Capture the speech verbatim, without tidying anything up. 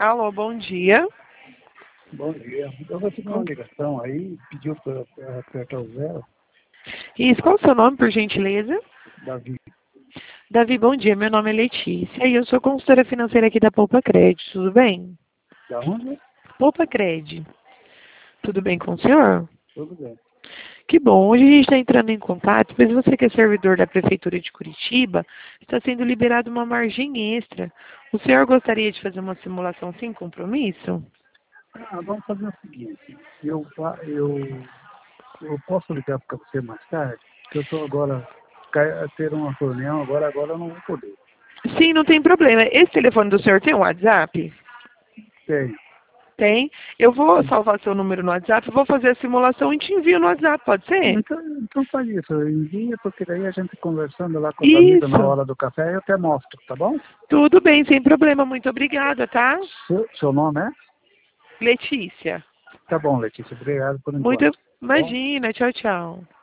Alô, bom dia. Bom dia. Eu recebi uma ligação aí, pediu para apertar o zero. Isso, qual o seu nome, por gentileza? Davi. Davi, bom dia. Meu nome é Letícia e eu sou consultora financeira aqui da Poupa Cred. Tudo bem? Da onde? Poupa Cred. Tudo bem com o senhor? Tudo bem. Que bom. Hoje a gente está entrando em contato, pois você que é servidor da Prefeitura de Curitiba, está sendo liberado uma margem extra. O senhor gostaria de fazer uma simulação sem compromisso? Ah, vamos fazer o seguinte. Eu, fa- eu, eu posso ligar para você mais tarde? Porque eu estou agora a ter uma reunião, agora, agora eu não vou poder. Sim, não tem problema. Esse telefone do senhor tem um WhatsApp? Tem. Tem. Eu vou salvar seu número no WhatsApp, vou fazer a simulação e te envio no WhatsApp, pode ser? Então, então faz isso, envia, porque daí a gente conversando lá com os amigos na Isso. hora do café, eu até mostro, tá bom? Tudo bem, sem problema. Muito obrigada, tá? Seu, seu nome é? Letícia. Tá bom, Letícia, obrigado por Muito. enquanto. Tá bom? Imagina. Tchau, tchau.